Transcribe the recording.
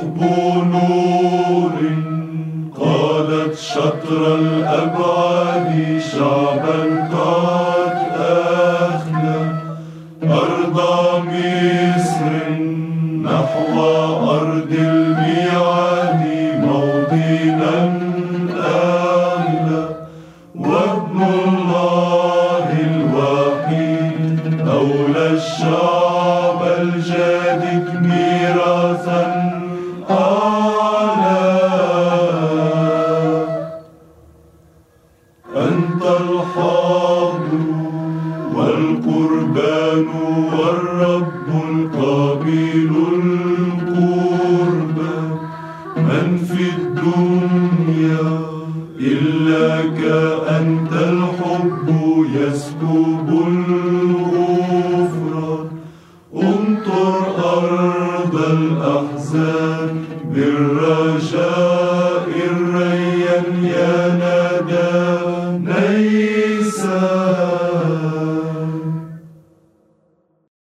شهب نور قادت شطر الأبعاد شعبا قد أخلى أرض مصر نحو أرض الميعاد موطنا أعلى وابن الله الوحيد أولى الشعب الجادد ميراثا أعلى. أنت الحاضر والقربان والرب القابل القرب من في الدنيا إلاك أنت الحب يسكب الغفران. امطر أرض الأحزان